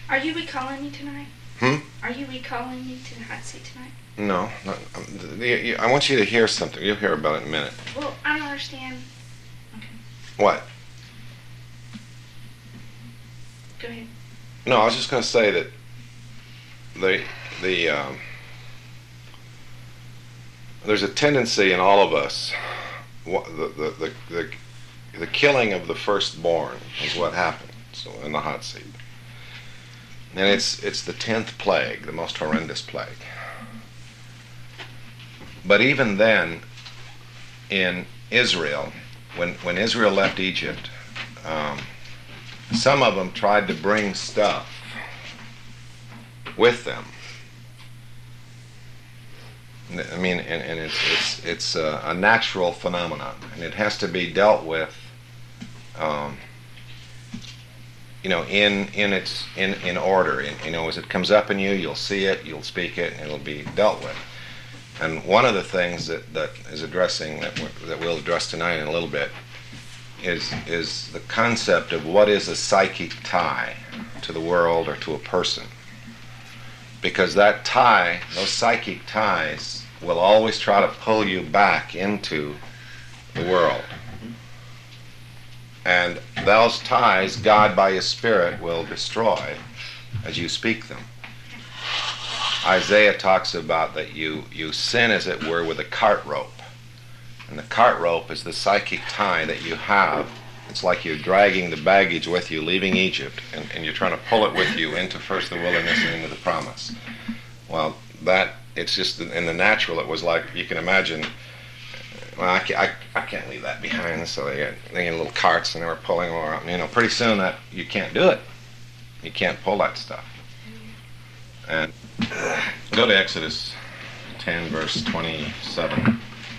Are you recalling me tonight? Hmm? Are you recalling me to the hot seat tonight? No. I want you to hear something. You'll hear about it in a minute. Well, I don't understand. Okay. What? Go ahead. No, I was just going to say that there's a tendency in all of us. The killing of the firstborn is what happened. So in the hot seat, and it's the 10th plague, the most horrendous plague. But even then, in Israel, when Israel left Egypt, some of them tried to bring stuff with them. I mean, and it's a natural phenomenon, and it has to be dealt with, in order. As it comes up in you, you'll see it, you'll speak it, and it'll be dealt with. And one of the things that is addressing that we'll address tonight in a little bit is the concept of what is a psychic tie to the world or to a person. Because that tie, those psychic ties, will always try to pull you back into the world. And those ties, God by His Spirit will destroy as you speak them. Isaiah talks about that you sin, as it were, with a cart rope. And the cart rope is the psychic tie that you have. It's like you're dragging the baggage with you, leaving Egypt, and you're trying to pull it with you into first the wilderness and into the promise. Well, it's just in the natural, it was like, you can imagine, well, I can't leave that behind, so they get little carts and they were pulling them around. Pretty soon that you can't do it. You can't pull that stuff. And go to Exodus 10, verse 27.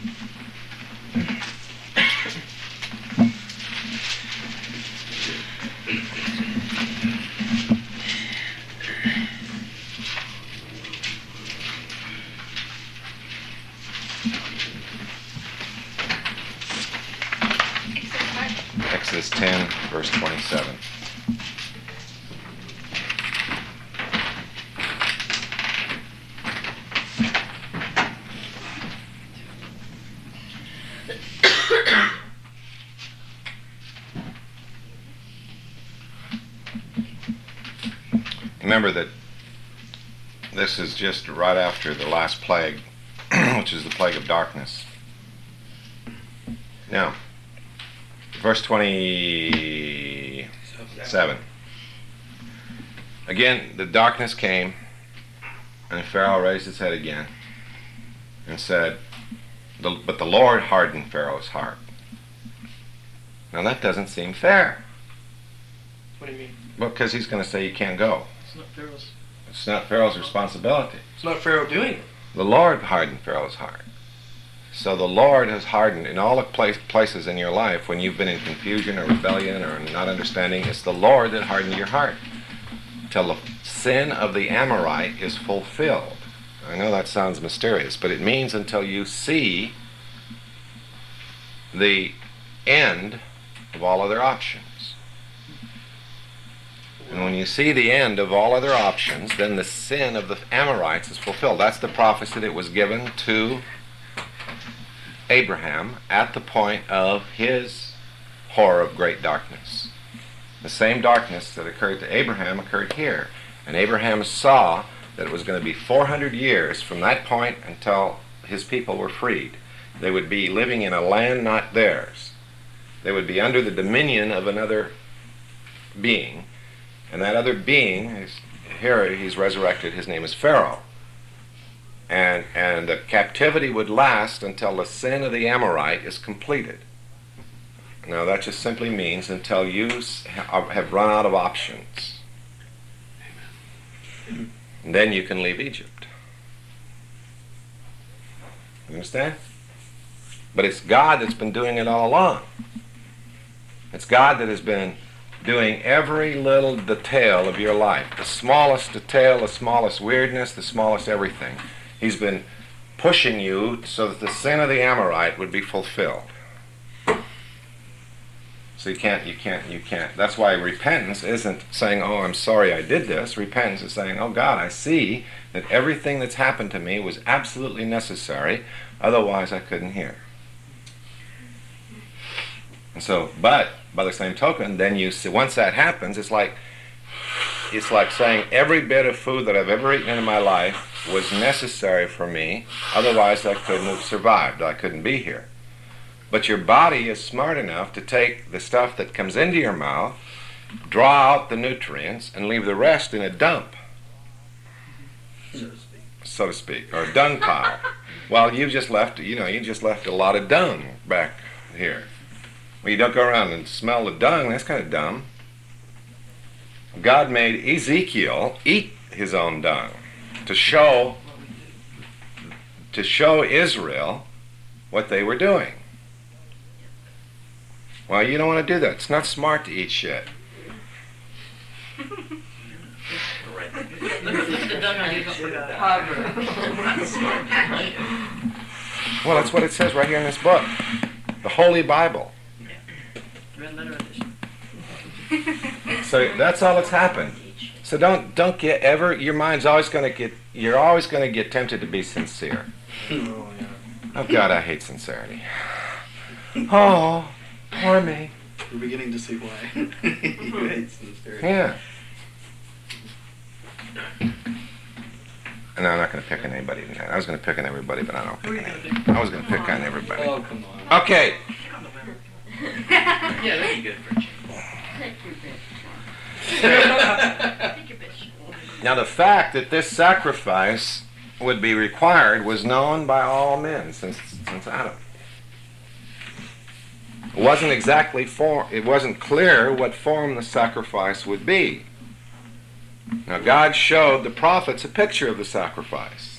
Exodus 10, verse 27. Remember that this is just right after the last plague, which is the plague of darkness. Now, verse 27. Again, the darkness came, and Pharaoh raised his head again and said, but the Lord hardened Pharaoh's heart. Now that doesn't seem fair. What do you mean? Well, because he's going to say you can't go. It's not Pharaoh's responsibility. It's not Pharaoh doing it. The Lord hardened Pharaoh's heart. So the Lord has hardened in all the places in your life when you've been in confusion or rebellion or not understanding. It's the Lord that hardened your heart till the sin of the Amorite is fulfilled. I know that sounds mysterious, but it means until you see the end of all other options. And when you see the end of all other options, then the sin of the Amorites is fulfilled. That's the prophecy that was given to Abraham at the point of his horror of great darkness. The same darkness that occurred to Abraham occurred here. And Abraham saw that it was going to be 400 years from that point until his people were freed. They would be living in a land not theirs. They would be under the dominion of another being. And that other being, here he's resurrected, his name is Pharaoh. And the captivity would last until the sin of the Amorite is completed. Now that just simply means until you have run out of options. And then you can leave Egypt. You understand? But it's God that's been doing it all along. It's God that has been doing every little detail of your life. The smallest detail, the smallest weirdness, the smallest everything. He's been pushing you so that the sin of the Amorite would be fulfilled. So you can't. That's why repentance isn't saying, oh, I'm sorry I did this. Repentance is saying, oh God, I see that everything that's happened to me was absolutely necessary, otherwise I couldn't hear. And so, but by the same token, then you see, once that happens, it's like saying every bit of food that I've ever eaten in my life was necessary for me, otherwise I couldn't have survived, I couldn't be here. But your body is smart enough to take the stuff that comes into your mouth, draw out the nutrients, and leave the rest in a dump, so to speak, or a dung pile. Well, you just left a lot of dung back here. Well, you don't go around and smell the dung. That's kind of dumb. God made Ezekiel eat his own dung to show Israel what they were doing. Well, you don't want to do that. It's not smart to eat shit. Well, that's what it says right here in this book, the Holy Bible. So that's all that's happened. So don't get ever. Your mind's always going to get. You're always going to get tempted to be sincere. Oh God, I hate sincerity. Oh, poor me. We're beginning to see why. You hate sincerity. Yeah. And I'm not going to pick on anybody tonight. I was going to pick on everybody, but I don't pick on anybody. I was going to pick on everybody. Oh, come on. Okay. Yeah, that'd be good for a change. Now the fact that this sacrifice would be required was known by all men since Adam. It wasn't clear what form the sacrifice would be. Now God showed the prophets a picture of the sacrifice.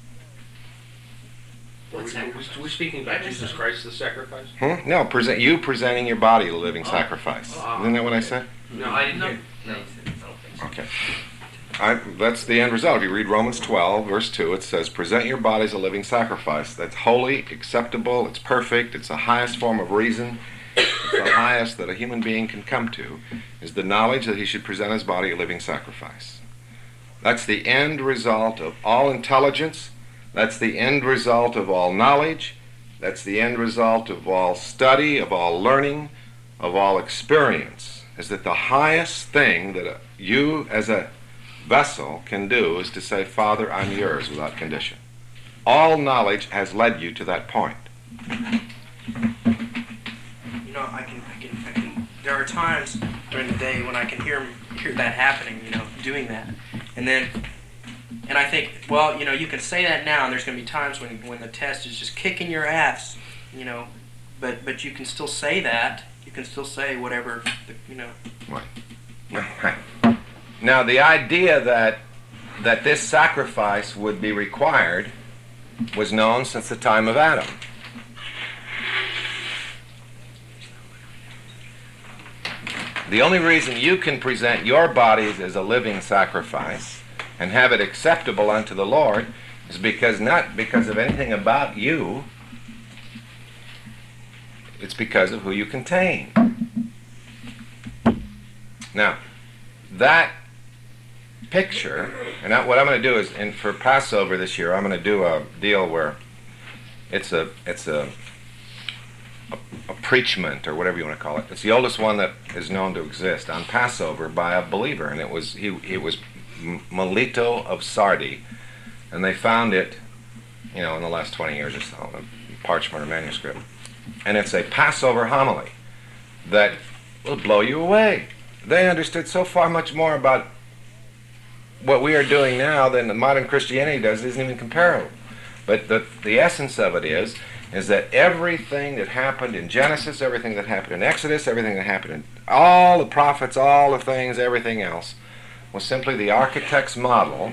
We're speaking about Jesus Christ, the sacrifice? No, presenting your body a living sacrifice. Isn't that what I said? No, I didn't hear. No. Okay. That's the end result. If you read Romans 12, verse 2, it says, present your body as a living sacrifice. That's holy, acceptable, it's perfect, it's the highest form of reason, it's the highest that a human being can come to, is the knowledge that he should present his body a living sacrifice. That's the end result of all intelligence. That's the end result of all knowledge. That's the end result of all study, of all learning, of all experience, is that the highest thing that you as a vessel can do is to say, Father, I'm yours without condition. All knowledge has led you to that point. You know, I can. There are times during the day when I can hear that happening. Doing that, and I think, well, you can say that now, and there's going to be times when the test is just kicking your ass, but you can still say that. You can still say whatever, Right. Now, the idea that this sacrifice would be required was known since the time of Adam. The only reason you can present your bodies as a living sacrifice and have it acceptable unto the Lord is not because of anything about you. It's because of who you contain. Now, that picture, and what I'm going to do is, for Passover this year, I'm going to do a deal where it's a preachment, or whatever you want to call it. It's the oldest one that is known to exist on Passover by a believer, and it was Melito of Sardi, and they found it, in the last 20 years or so, a parchment or manuscript, and it's a Passover homily that will blow you away. They understood so far much more about what we are doing now than the modern Christianity does. It isn't even comparable. But the essence of it is that everything that happened in Genesis, everything that happened in Exodus, everything that happened in all the prophets, all the things, everything else, was simply the architect's model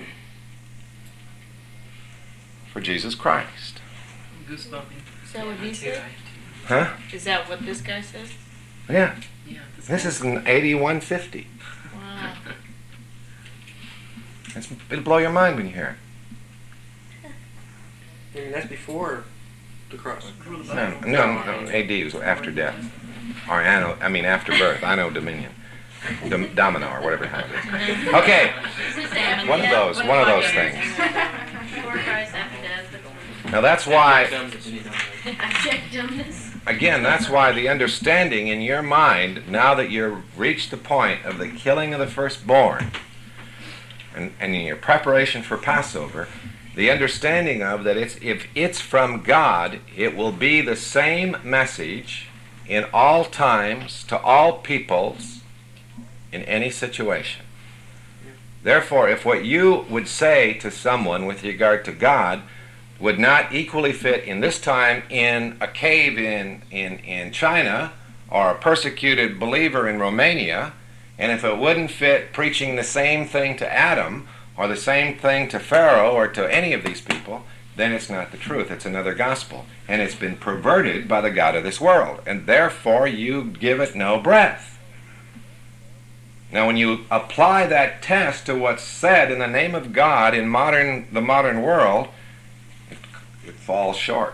for Jesus Christ. Is that what he said? Huh? Is that what this guy says? Yeah. This is an 8150. Wow. It'll blow your mind when you hear that's before the cross. it. No, AD was after death. Or after birth. Anno Dominion. Domino, or whatever it happens. Okay. One of those things. Now that's why, again, that's why the understanding in your mind, now that you've reached the point of the killing of the firstborn, and in your preparation for Passover, the understanding of that if it's from God, it will be the same message in all times, to all peoples, in any situation. Therefore, if what you would say to someone with regard to God would not equally fit in this time in a cave in China, or a persecuted believer in Romania, and if it wouldn't fit preaching the same thing to Adam, or the same thing to Pharaoh, or to any of these people, then it's not the truth. It's another gospel. And it's been perverted by the god of this world. And therefore you give it no breath. Now when you apply that test to what's said in the name of God in the modern world, it falls short.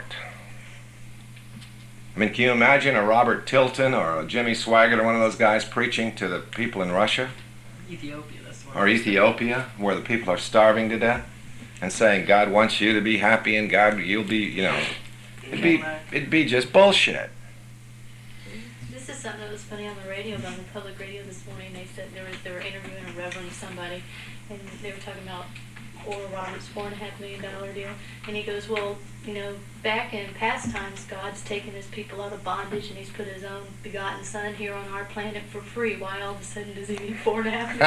I mean, can you imagine a Robert Tilton or a Jimmy Swaggart or one of those guys preaching to the people in Russia? Ethiopia, that's one. Or Ethiopia, where the people are starving to death, and saying God wants you to be happy and God, you'll be, it'd be just bullshit. This is something that was funny on the radio, on the public radio this morning. They said they were interviewing a reverend somebody, and they were talking about Oral Roberts' $4.5 million deal, and he goes, well, back in past times, God's taken his people out of bondage, and he's put his own begotten Son here on our planet for free. Why all of a sudden does he need $4.5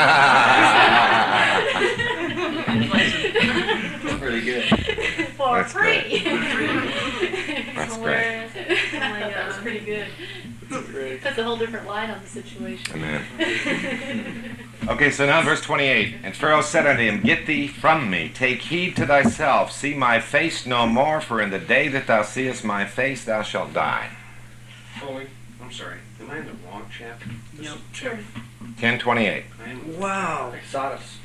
million? That's pretty good. For That's free. That's great. I thought that was pretty good. Puts a whole different light on the situation. Amen. Okay, so now verse 28. And Pharaoh said unto him, Get thee from me, take heed to thyself, see my face no more, for in the day that thou seest my face thou shalt die. Oh, I'm sorry. Am I in the wrong chapter? Yep. Sure. 10:28. I am. Wow. Exodus.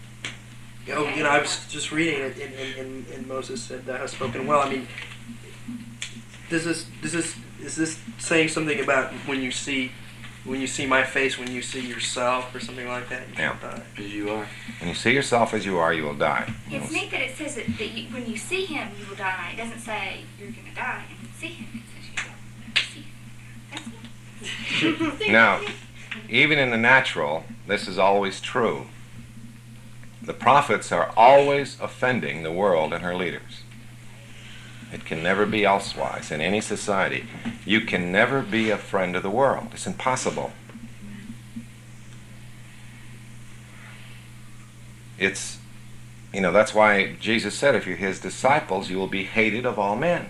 I was just reading it, and Moses said that has spoken well. I mean, is this saying something about when you see my face, when you see yourself, or something like that? Yeah. As you are. When you see yourself as you are, you will die. It's neat that it says that when you see him, you will die. It doesn't say you're going to die and see him. It says you will see him. That's neat. Now, even in the natural, this is always true. The prophets are always offending the world and her leaders. It can never be elsewise in any society. You can never be a friend of the world. It's impossible. It's, that's why Jesus said, if you're his disciples, you will be hated of all men.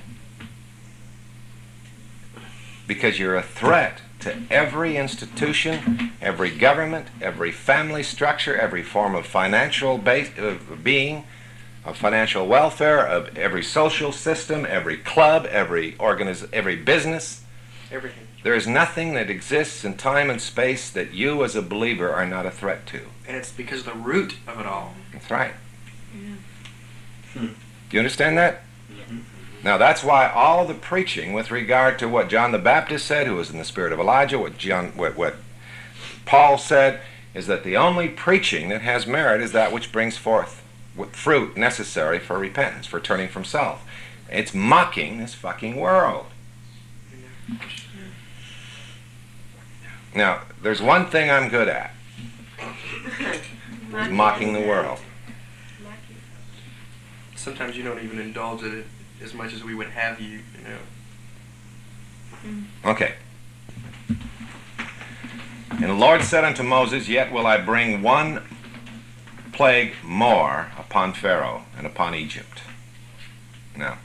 Because you're a threat to every institution, every government, every family structure, every form of financial being, of financial welfare, of every social system, every club, every business. Everything. There is nothing that exists in time and space that you as a believer are not a threat to. And it's because of the root of it all. That's right. Yeah. Do you understand that? Now that's why all the preaching with regard to what John the Baptist said, who was in the spirit of Elijah, what Paul said, is that the only preaching that has merit is that which brings forth fruit necessary for repentance, for turning from self. It's mocking this fucking world. Now, there's one thing I'm good at. It's mocking the world. Sometimes you don't even indulge in it as much as we would have you, Okay. And the Lord said unto Moses, Yet will I bring one plague more upon Pharaoh and upon Egypt. Now,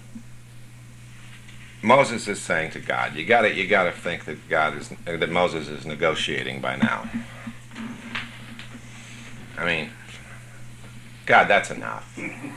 Moses is saying to God, you gotta think that that Moses is negotiating by now. I mean, God, that's enough.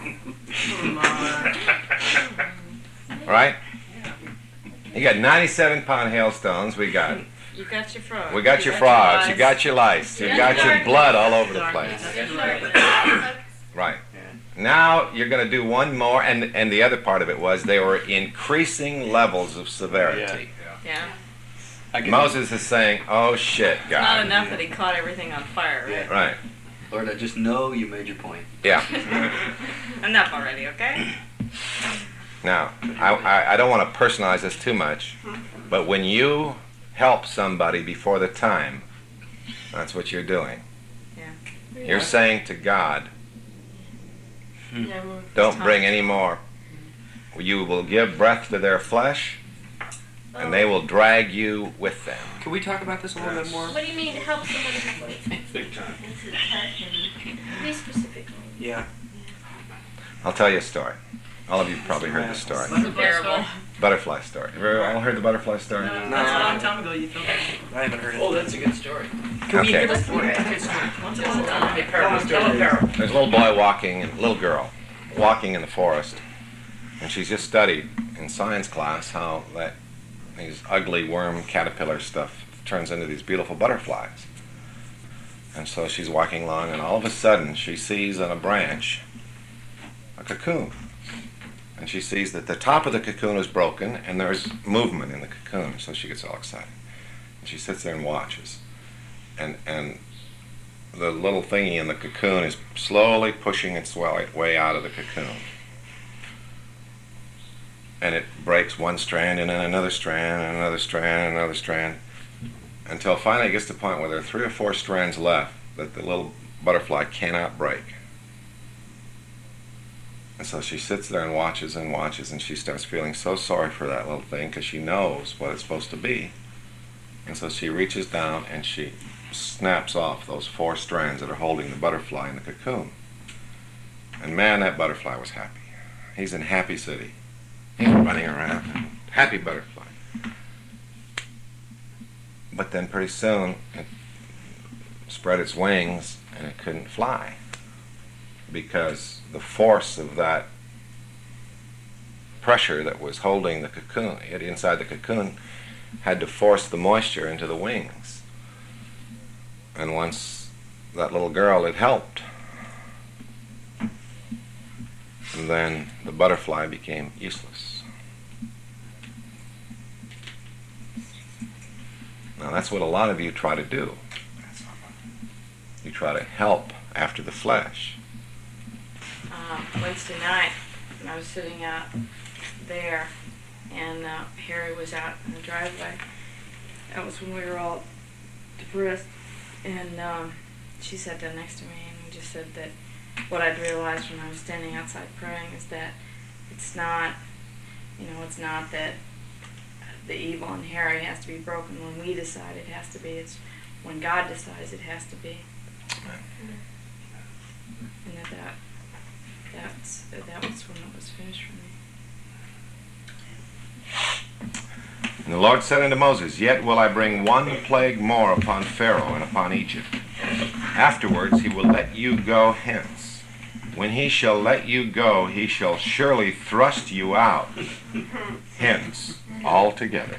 Right? You got 97-pound hailstones. You got your frogs. We got your frogs. You got your lice. You got your blood all over the place. Right. Now you're going to do one more, and the other part of it was they were increasing levels of severity. Yeah. Moses is saying, "Oh shit, It's not God." enough that he caught everything on fire, right? Right. Lord, I just know you made your point. Yeah. Enough already, okay? Now, I don't want to personalize this too much, but when you help somebody before the time, that's what you're doing. Yeah. You're saying to God, Yeah, well, don't bring any more. You will give breath to their flesh, and they will drag you with them. Can we talk about this a little bit more? What do you mean help somebody before the time? Big time. This is touching. Be specific. Yeah. I'll tell you a story. All of you probably heard this story. Terrible. Butterfly story. Have you all heard the butterfly story? No, that's a long time ago you told me. I haven't heard it. Oh, that's a good story. Can we Okay. hear this? Once upon a time. There's a little boy walking, a little girl, walking in the forest, and she's just studied in science class how that these ugly worm caterpillar stuff turns into these beautiful butterflies. And so she's walking along, and all of a sudden she sees on a branch a cocoon. And she sees that the top of the cocoon is broken, and there's movement in the cocoon, so she gets all excited. And she sits there and watches. And the little thingy in the cocoon is slowly pushing its way out of the cocoon. And it breaks one strand, and then another strand, and another strand, and another strand, until finally it gets to the point where there are 3 or 4 strands left that the little butterfly cannot break. And so she sits there and watches, and she starts feeling so sorry for that little thing because she knows what it's supposed to be. And so she reaches down and she snaps off those 4 strands that are holding the butterfly in the cocoon. And man, that butterfly was happy. He's in Happy City. He's running around. Happy butterfly. But then pretty soon it spread its wings and it couldn't fly, because the force of that pressure that was holding the cocoon, inside the cocoon, had to force the moisture into the wings. And once that little girl had helped, and then the butterfly became useless. Now that's what a lot of you try to do. You try to help after the flesh. Wednesday night, and I was sitting out there, and Harry was out in the driveway. That was when we were all depressed, and she sat down next to me, and we just said that what I'd realized when I was standing outside praying is that it's not that the evil in Harry has to be broken when we decide it has to be. It's when God decides it has to be. And that was when it was finished for me. And the Lord said unto Moses, Yet will I bring one plague more upon Pharaoh and upon Egypt. Afterwards he will let you go hence. When he shall let you go, he shall surely thrust you out hence altogether.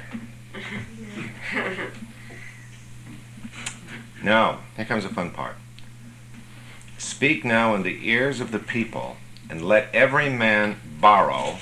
Now, here comes the fun part. Speak now in the ears of the people, and let every man borrow.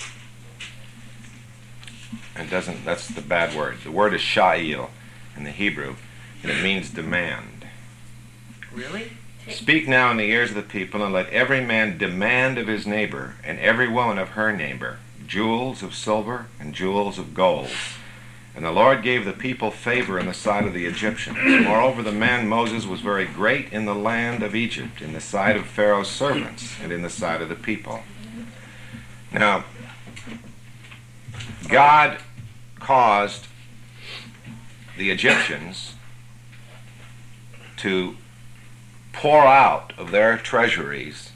That's the bad word. The word is sha'il in the Hebrew, and it means demand. Really? Speak now in the ears of the people, and let every man demand of his neighbor, and every woman of her neighbor, jewels of silver and jewels of gold. And the Lord gave the people favor in the sight of the Egyptians. Moreover, the man Moses was very great in the land of Egypt, in the sight of Pharaoh's servants, and in the sight of the people. Now, God caused the Egyptians to pour out of their treasuries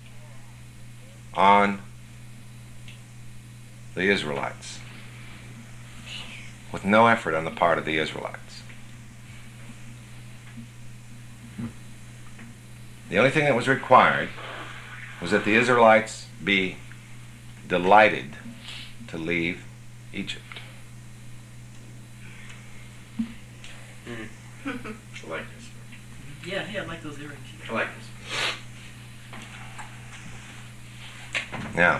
on the Israelites, with no effort on the part of the Israelites. The only thing that was required was that the Israelites be delighted to leave Egypt. I like this. Yeah, I like those earrings. I like this. Now,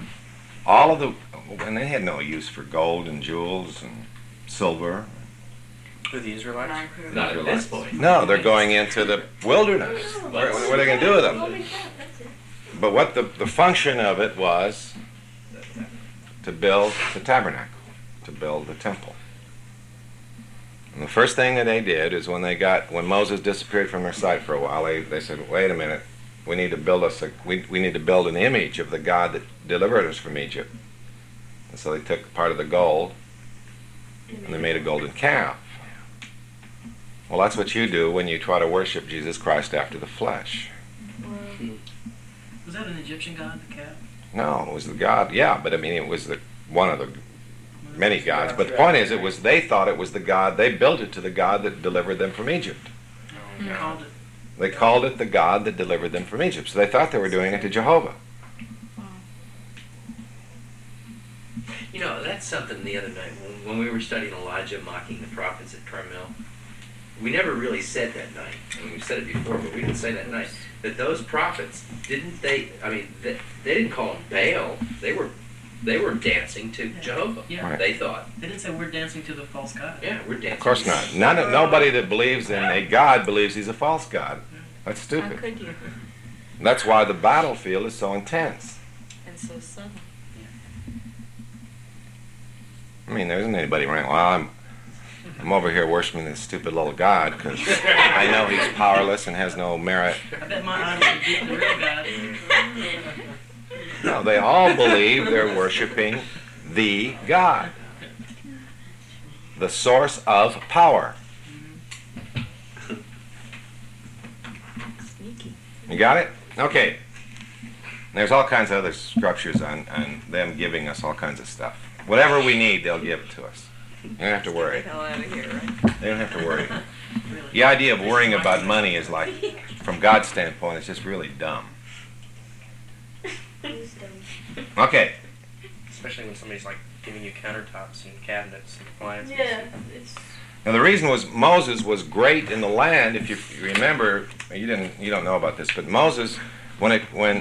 all of the, and they had no use for gold and jewels and silver, Who, the Israelites? Not at this point. No, they're going into the wilderness. What are they going to do with them? But what the function of it was to build the tabernacle, to build the temple. And the first thing that they did is when Moses disappeared from their sight for a while, they said, wait a minute, we need to build we need to build an image of the God that delivered us from Egypt. And so they took part of the gold and they made a golden calf. Well, that's what you do when you try to worship Jesus Christ after the flesh. Was that an Egyptian god, the calf? No, it was the God, yeah, but I mean it was one of the many gods. But the point is, they thought it was the God, they built it to the God that delivered them from Egypt. Called it. They called it the God that delivered them from Egypt. So they thought they were doing it to Jehovah. You know, that's something the other night when we were studying Elijah mocking the prophets at Carmel. We never really said that night. I mean, we've said it before, but we didn't say that night that those prophets they didn't call him Baal. They were dancing to Jehovah. Yeah. Right. They thought. They didn't say we're dancing to the false god. Yeah, we're dancing. Of course not. Nobody that believes in a God believes he's a false God. That's How stupid. could you? That's why the battlefield is so intense. And so sudden. I mean, there isn't anybody running, well, I'm over here worshiping this stupid little God because I know he's powerless and has no merit. I bet my eyes would beat the real god. No, they all believe they're worshiping the God, the source of power. Sneaky. You got it? Okay. There's all kinds of other scriptures on them giving us all kinds of stuff. Whatever we need, they'll give it to us. You don't have to worry. Get the hell out of here, right? They don't have to worry. Really. The idea of worrying about money is like, from God's standpoint, it's just really dumb. Okay. Especially when somebody's like giving you countertops and cabinets and appliances. Yeah, it's Now the reason was Moses was great in the land. If you remember, you don't know about this, but Moses, when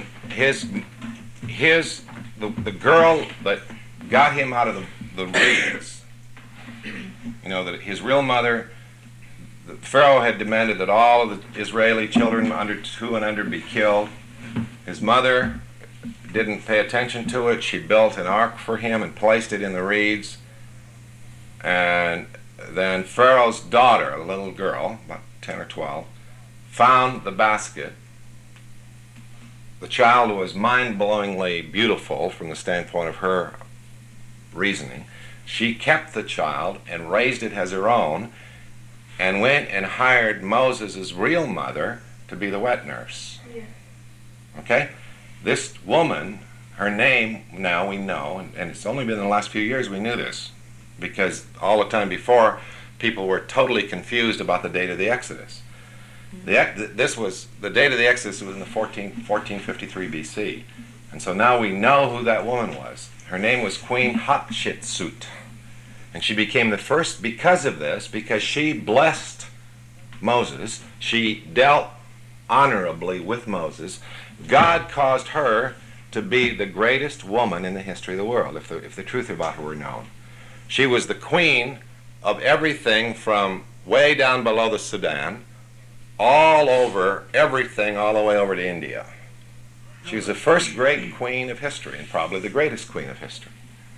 the girl that got him out of the reeds, that his real mother, the Pharaoh had demanded that all of the Israeli children under 2 and under be killed. His mother didn't pay attention to it. She built an ark for him and placed it in the reeds. And then Pharaoh's daughter, a little girl, about 10 or 12, found the basket. The child was mind-blowingly beautiful from the standpoint of her reasoning. She kept the child and raised it as her own and went and hired Moses' real mother to be the wet nurse. Yeah. Okay? This woman, her name now we know, and it's only been in the last few years we knew this, because all the time before people were totally confused about the date of the Exodus. The date of the Exodus was in the 1453 BC, and so now we know who that woman was. Her name was Queen Hatshepsut, and she became the first because of this, because she blessed Moses. She dealt honorably with Moses. God caused her to be the greatest woman in the history of the world, if the truth about her were known. She was the queen of everything from way down below the Sudan, all over everything, all the way over to India. She was the first great queen of history, and probably the greatest queen of history.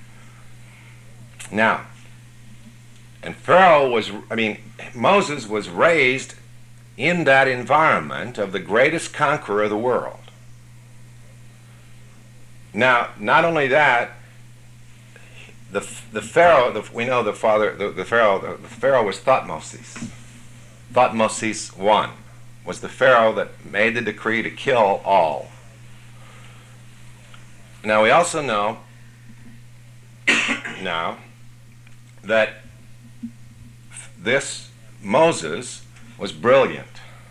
Now, and Moses was raised in that environment of the greatest conqueror of the world. Now, not only that, the Pharaoh, we know the Pharaoh was Thutmose. Thutmose I was the Pharaoh that made the decree to kill all. Now, we also know now that this Moses was brilliant.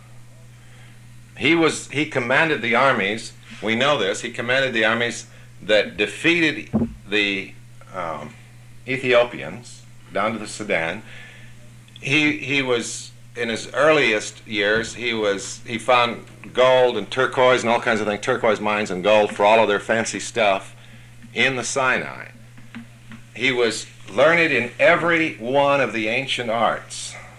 He commanded the armies, we know this, he commanded the armies that defeated the Ethiopians down to the Sudan. He was, in his earliest years, he found gold and turquoise and all kinds of things, turquoise mines and gold for all of their fancy stuff in the Sinai. He was learned in every one of the ancient arts.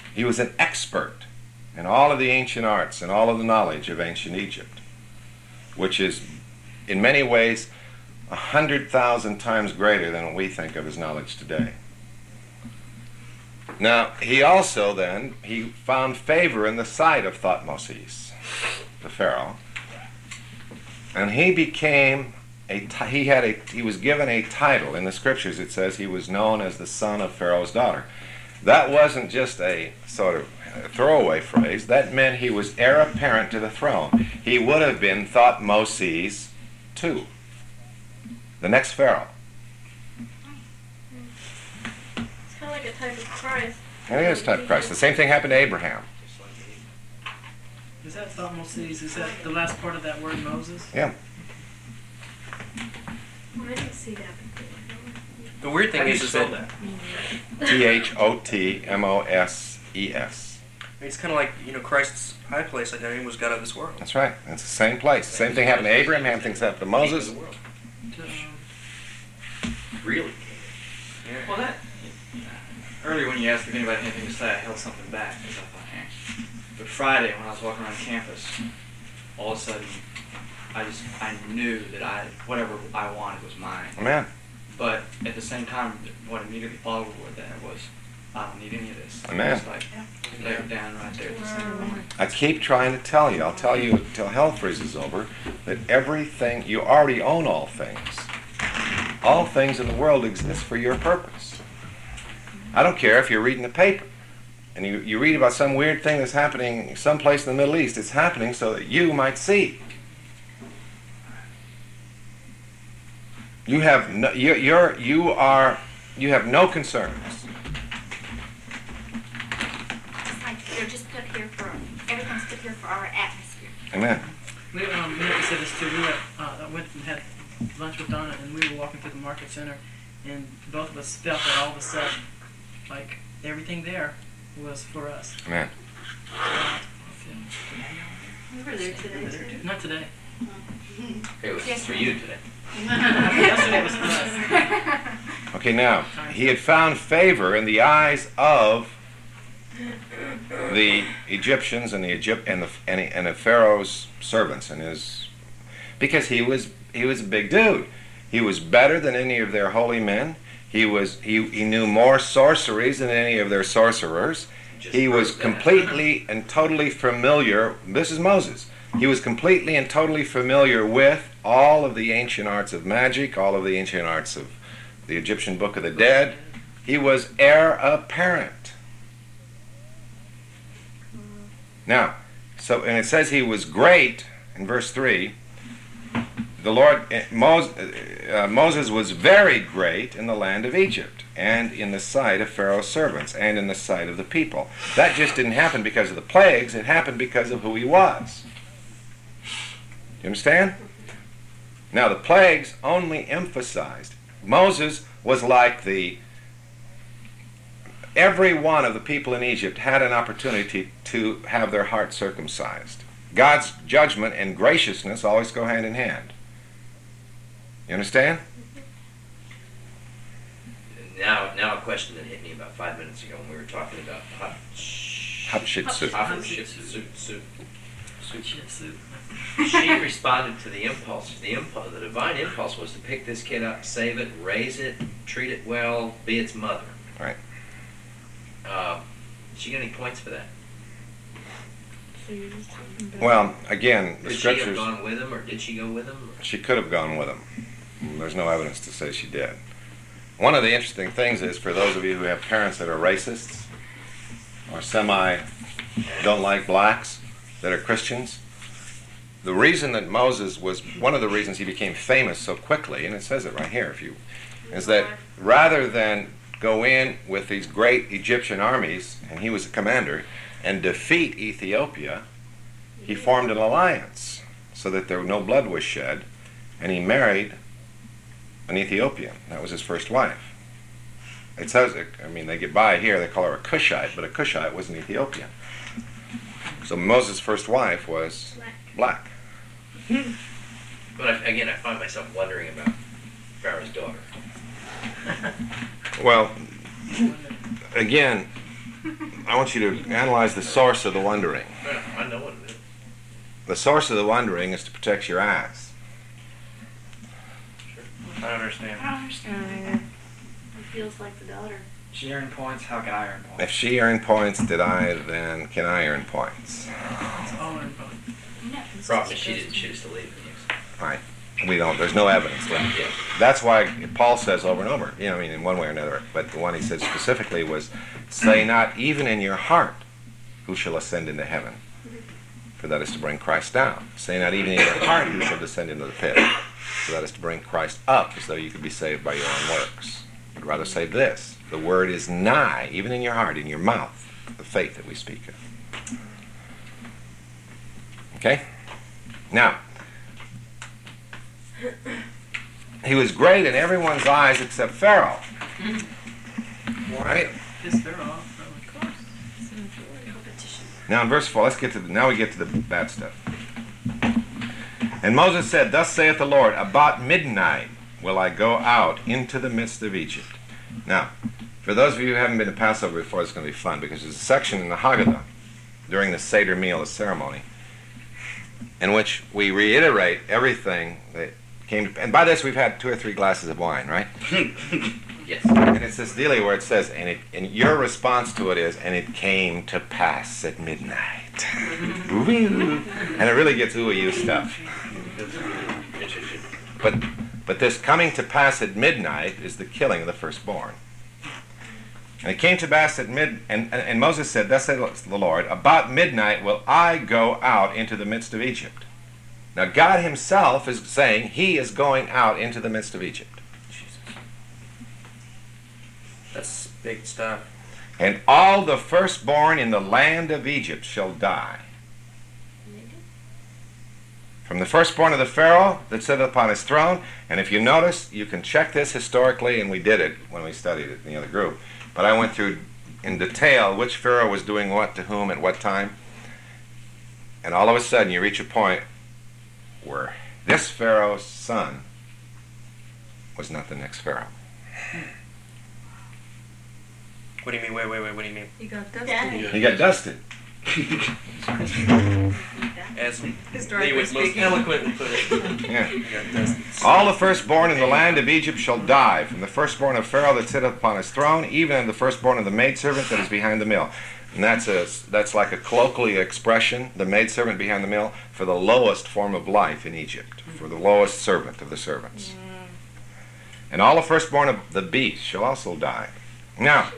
He was an expert in all of the ancient arts and all of the knowledge of ancient Egypt, which is in many ways 100,000 times greater than what we think of as knowledge today. Now, he also then, he found favor in the sight of Thutmose, the Pharaoh, and he became he was given a title. In the scriptures it says he was known as the son of Pharaoh's daughter. That wasn't just a sort of throwaway phrase. That meant he was heir apparent to the throne. He would have been Thutmose II, the next Pharaoh. It's kind of like a type of Christ. And it is type of Christ. The same thing happened to Abraham. Is that Thutmose? Is that the last part of that word Moses? Yeah. Well, I didn't see that before. The weird thing How do is you that spell that? Thotmoses. it's kind of like, Christ's high place identity was God of this world. That's right. It's the same place. Same thing happened to Abraham. Things happened to Moses. Really? Well, that earlier when you asked if anybody had anything to say, I held something back because I thought, But Friday when I was walking around campus, all of a sudden, I knew that whatever I wanted was mine. Amen. But at the same time, what immediately followed with that was, I don't need any of this. Amen. It's like, lay it down right there at the same moment. I keep trying to tell you, I'll tell you till hell freezes over, that everything, you already own all things. All things in the world exist for your purpose. I don't care if you're reading the paper and you read about some weird thing that's happening someplace in the Middle East. It's happening so that you might see. You have no, you have no concerns. Just like they're just put here for, everything's put here for our atmosphere. Amen. We have to say this too. I went and had lunch with Donna, and we were walking through the market center, and both of us felt that all of a sudden, like everything there was for us. Amen. We were there today, too. Not today. It was for you today. Yesterday was for us. Okay, now, he had found favor in the eyes of the Egyptians and the Pharaoh's servants because he was a big dude. He was better than any of their holy men. He knew more sorceries than any of their sorcerers. He was completely and totally familiar. This is Moses. He was completely and totally familiar with all of the ancient arts of magic, all of the ancient arts of the Egyptian Book of the Dead. He was heir apparent. Now, and it says he was great in verse 3. Moses was very great in the land of Egypt and in the sight of Pharaoh's servants and in the sight of the people. That just didn't happen because of the plagues. It happened because of who he was. You understand? Now, the plagues only emphasized. Moses was like every one of the people in Egypt had an opportunity to have their heart circumcised. God's judgment and graciousness always go hand in hand. You understand? Now a question that hit me about 5 minutes ago when we were talking about Hatshepsut. She responded to the impulse. The divine impulse was to pick this kid up, save it, raise it, treat it well, be its mother. Right. She get any points for that? Well, again, the Could scriptures. she have gone with him, or did she go with him? She could have gone with him. There's no evidence to say she did. One of the interesting things is, for those of you who have parents that are racists or don't like blacks that are Christians, the reason that Moses was, one of the reasons he became famous so quickly, and it says it right here, is that rather than go in with these great Egyptian armies, and he was a commander, and defeat Ethiopia, he formed an alliance so that no blood was shed, and he married an Ethiopian. That was his first wife. It says, they get by here, they call her a Cushite, but a Cushite was an Ethiopian. So Moses' first wife was black. But I find myself wondering about Pharaoh's daughter. Well, again, I want you to analyze the source of the wondering. I know what it is. The source of the wondering is to protect your eyes. I don't understand. I don't understand. It feels like the daughter. She earned points. How can I earn points? If she earned points, did I, then can I earn points? It's all in both. Problem is she didn't choose to leave. Right. We don't. There's no evidence left. Yeah. That's why Paul says over and over, I mean, in one way or another, but the one he said specifically was, say not even in your heart, who shall ascend into heaven? For that is to bring Christ down. Say not even in your heart, who shall descend into the pit? For that is to bring Christ up, as though you could be saved by your own works. I'd rather say this. The word is nigh, even in your heart, in your mouth, the faith that we speak of. Okay? Now, he was great in everyone's eyes except Pharaoh. Right? Is there all? Now in verse 4, now we get to the bad stuff. And Moses said, Thus saith the Lord, about midnight will I go out into the midst of Egypt. Now, for those of you who haven't been to Passover before, it's going to be fun, because there's a section in the Haggadah during the Seder meal, the ceremony, in which we reiterate everything that came to, and by this we've had 2 or 3 glasses of wine, right? Yes. And it's this dealie where it says, and your response to it is, and it came to pass at midnight. And it really gets ooh-you stuff. But this coming to pass at midnight is the killing of the firstborn. And it came to pass at and Moses said, Thus saith the Lord, about midnight will I go out into the midst of Egypt. Now God himself is saying he is going out into the midst of Egypt. That's big stuff. And all the firstborn in the land of Egypt shall die. From the firstborn of the Pharaoh that sitteth upon his throne, and if you notice, you can check this historically, and we did it when we studied it in the other group, but I went through in detail which Pharaoh was doing what to whom at what time, and all of a sudden you reach a point where this Pharaoh's son was not the next Pharaoh. What do you mean? Wait, what do you mean? He got dusted. He got dusted. As Historically he was most speaking. eloquently put it. Yeah. He got dusted. All the firstborn in the land of Egypt shall die, from the firstborn of Pharaoh that sitteth upon his throne, even the firstborn of the maidservant that is behind the mill. And that's like a colloquial expression, the maidservant behind the mill, for the lowest form of life in Egypt, for the lowest servant of the servants. And all the firstborn of the beast shall also die. Now,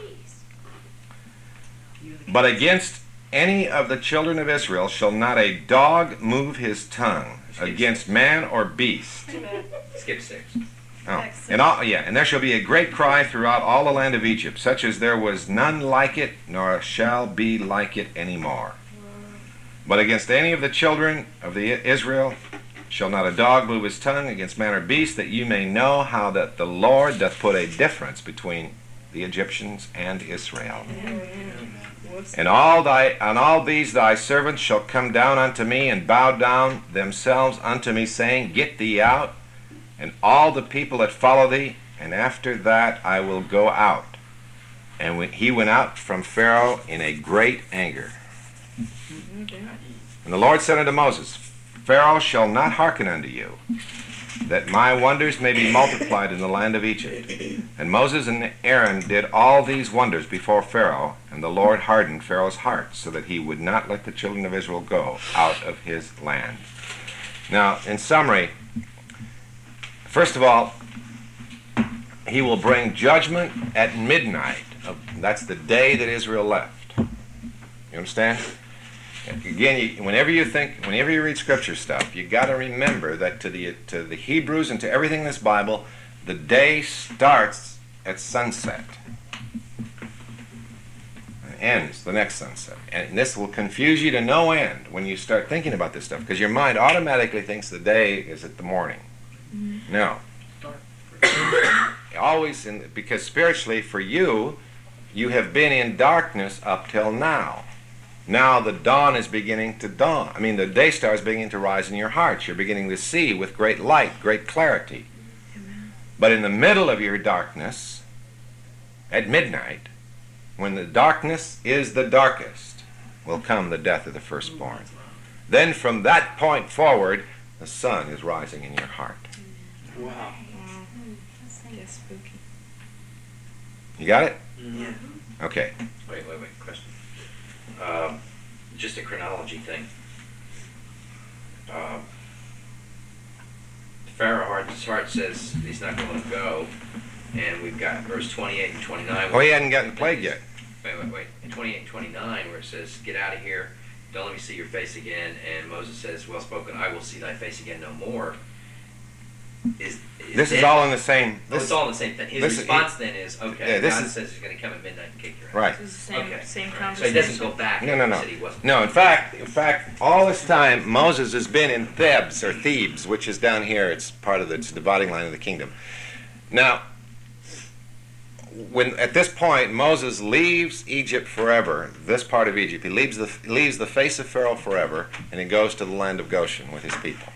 but against any of the children of Israel shall not a dog move his tongue against man or beast. Skip 6. Oh. And there shall be a great cry throughout all the land of Egypt, such as there was none like it, nor shall be like it any more. But against any of the children of Israel shall not a dog move his tongue against man or beast, that you may know how that the Lord doth put a difference between the Egyptians and Israel. And all these thy servants shall come down unto me, and bow down themselves unto me, saying, Get thee out, and all the people that follow thee, and after that I will go out. And he went out from Pharaoh in a great anger. And the Lord said unto Moses, Pharaoh shall not hearken unto you, that my wonders may be multiplied in the land of Egypt. And Moses and Aaron did all these wonders before Pharaoh, and the Lord hardened Pharaoh's heart, so that he would not let the children of Israel go out of his land. Now, in summary, first of all, he will bring judgment at midnight. That's the day that Israel left. You understand? Again, whenever you read Scripture stuff, you got to remember that to the Hebrews and to everything in this Bible, the day starts at sunset and ends the next sunset. And this will confuse you to no end when you start thinking about this stuff, because your mind automatically thinks the day is at the morning. No. Always, because spiritually, for you have been in darkness up till now. Now the dawn is beginning to dawn. The day star is beginning to rise in your hearts. You're beginning to see with great light, great clarity. Amen. But in the middle of your darkness, at midnight, when the darkness is the darkest, will come the death of the firstborn. Then from that point forward, the sun is rising in your heart. Wow. That's spooky. You got it? Yeah. Okay. Wait. Question. Just a chronology thing. Pharaoh hardens his heart, says he's not going to let him go, and we've got verse 28 and 29. Oh, he hadn't gotten the plague yet. Wait. In 28 and 29, where it says, "Get out of here, don't let me see your face again," and Moses says, "Well spoken, I will see thy face again no more." This is all in the same. It's all in the same thing. His response then is, okay, yeah, God says he's going to come at midnight and kick your ass. Right. This is the same, Okay. same So conversation. he doesn't go back. No. and say he wasn't. No, in fact, all this time Moses has been in Thebes or Thebes, which is down here. It's part of the dividing line of the kingdom. Now, when at this point Moses leaves Egypt forever, this part of Egypt, he leaves the face of Pharaoh forever, and he goes to the land of Goshen with his people.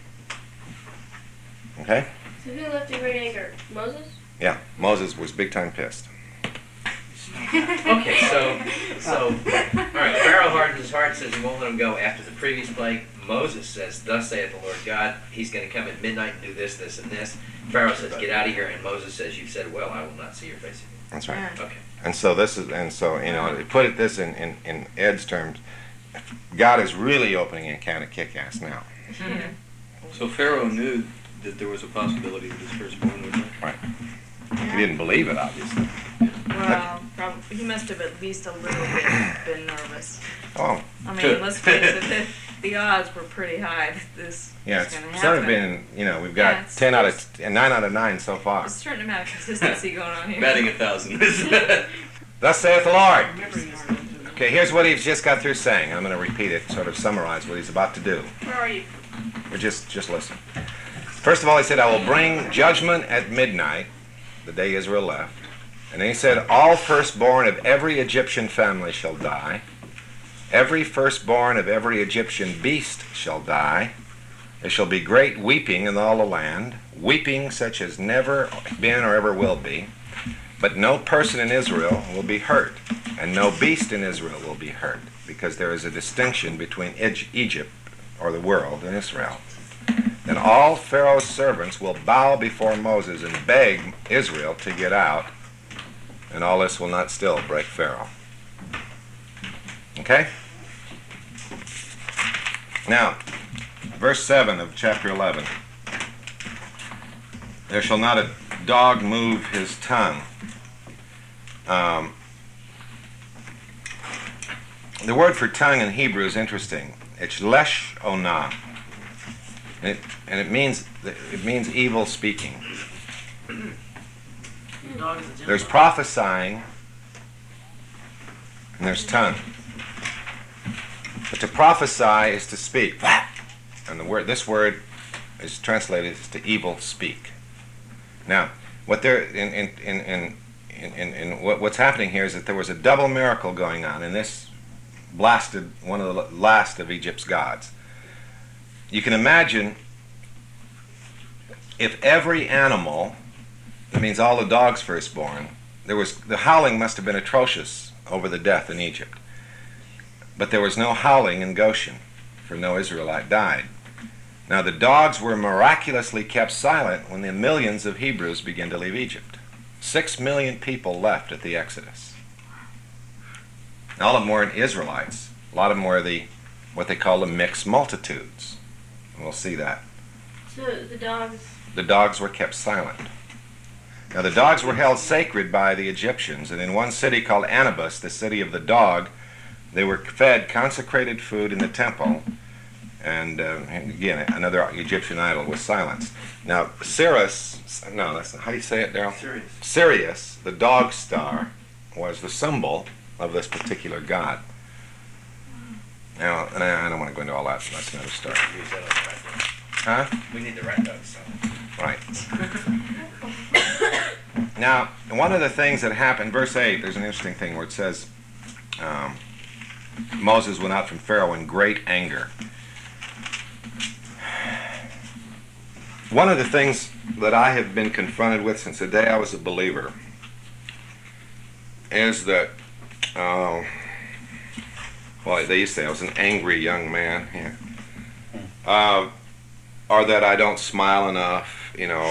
Okay? So who left the great anger? Moses? Yeah, Moses was big time pissed. Okay, so all right. Pharaoh hardens his heart, says he won't let him go after the previous plague. Moses says, "Thus saith the Lord God, he's going to come at midnight and do this, this, and this." Pharaoh says, "Get out of here," and Moses says, "You've said well, I will not see your face again." That's right. Yeah. Okay. And so to put it this in Ed's terms, God is really opening a can of kick-ass now. So Pharaoh knew that there was a possibility that his firstborn would die. Right. He didn't believe it, obviously. Well, probably, he must have at least a little bit been nervous. Oh, I mean, let's face it, the odds were pretty high that this yeah, was going to it's happen. sort of been, we've got Yeah, 9 out of 9 so far. There's a certain amount of consistency going on here. Batting 1,000. Thus saith the Lord. Remember you are into it. Okay, here's what he's just got through saying. I'm going to repeat it, sort of summarize what he's about to do. Where are you? Or just listen. First of all, he said, "I will bring judgment at midnight," the day Israel left. And then he said, "All firstborn of every Egyptian family shall die. Every firstborn of every Egyptian beast shall die. There shall be great weeping in all the land, weeping such as never been or ever will be. But no person in Israel will be hurt, and no beast in Israel will be hurt, because there is a distinction between Egypt, or the world, and Israel. Then all Pharaoh's servants will bow before Moses and beg Israel to get out, and all this will not still break Pharaoh." Okay? Now, verse 7 of chapter 11. "There shall not a dog move his tongue." The word for tongue in Hebrew is interesting. It's lesh onah. And it means evil speaking. The dog is a gentle There's dog. prophesying and there's tongue. But to prophesy is to speak. And this word is translated as to evil speak. Now, what's happening here is that there was a double miracle going on, and this blasted one of the last of Egypt's gods. You can imagine if every animal, that means all the dogs firstborn, the howling must have been atrocious over the death in Egypt. But there was no howling in Goshen, for no Israelite died. Now the dogs were miraculously kept silent when the millions of Hebrews began to leave Egypt. 6 million people left at the Exodus. All of them weren't Israelites. A lot of them were what they call the mixed multitudes. And we'll see that. So the dogs. The dogs were kept silent. Now the dogs were held sacred by the Egyptians, and in one city called Anubis, the city of the dog, they were fed consecrated food in the temple, and again, another Egyptian idol was silenced. Now Sirius, no, that's not, how do you say it, Daryl? Sirius, the dog star, was the symbol of this particular god. Now, and I don't want to go into all that, so that's another story. Use that on the right dog. Huh? We need the right dog, so. Right. Now, one of the things that happened, verse 8, there's an interesting thing where it says, Moses went out from Pharaoh in great anger. One of the things that I have been confronted with since the day I was a believer is that well, they used to say I was an angry young man. Yeah. Or that I don't smile enough,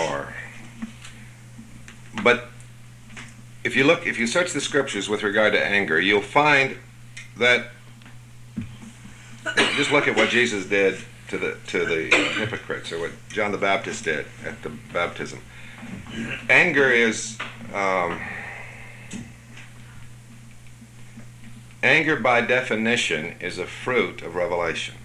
But if you search the scriptures with regard to anger, you'll find that. Just look at what Jesus did to the hypocrites, or what John the Baptist did at the baptism. Anger is anger by definition is a fruit of revelation.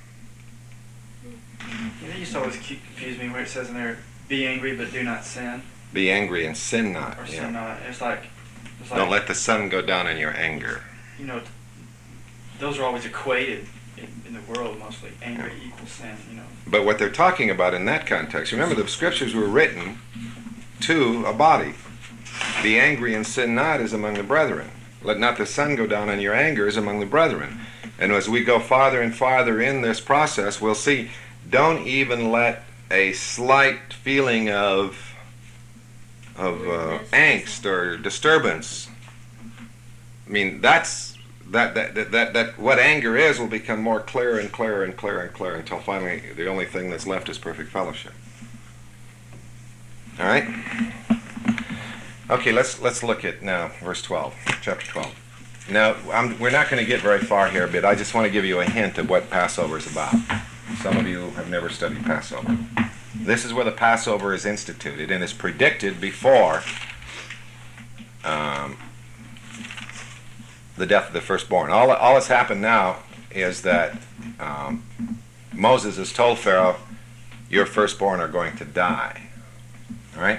That used to always confuse me where it says in there, "Be angry but do not sin." Be angry and sin not. Or sin not. It's like don't let the sun go down in your anger. Those are always equated in the world mostly. Anger equals sin. But what they're talking about in that context, remember the scriptures were written to a body. Be angry and sin not is among the brethren. Let not the sun go down on your anger is among the brethren. And as we go farther and farther in this process, we'll see, don't even let a slight feeling of angst or disturbance. I mean, that what anger is will become more clear and clearer and clearer and clearer until finally the only thing that's left is perfect fellowship. All right? Okay, let's look at now verse 12, chapter 12. Now, we're not going to get very far here, but I just want to give you a hint of what Passover is about. Some of you have never studied Passover. This is where the Passover is instituted and is predicted before the death of the firstborn. All that's happened now is that Moses has told Pharaoh, your firstborn are going to die. All right?